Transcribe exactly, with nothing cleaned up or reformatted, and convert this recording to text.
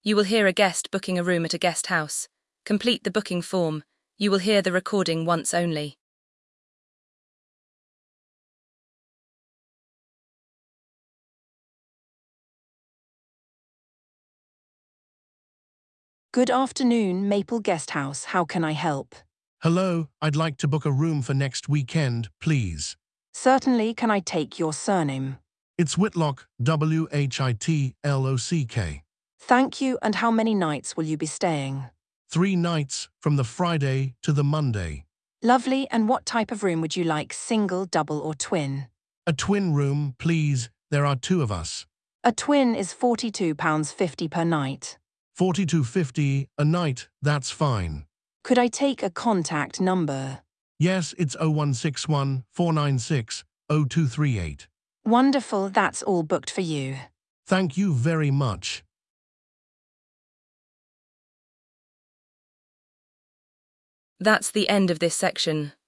You will hear a guest booking a room at a guest house. Complete the booking form. You will hear the recording once only. Good afternoon, Maple Guest House. How can I help? Hello, I'd like to book a room for next weekend, please. Certainly. Can I take your surname? It's Whitlock, W H I T L O C K. Thank you. And how many nights will you be staying? Three nights, from the Friday to the Monday. Lovely. And what type of room would you like, single, double or twin? A twin room, please. There are two of us. A twin is forty-two pounds fifty per night. forty-two fifty a night, that's fine. Could I take a contact number? Yes, it's oh one six one, four nine six, oh two three eight. Wonderful. That's all booked for you. Thank you very much. That's the end of this section.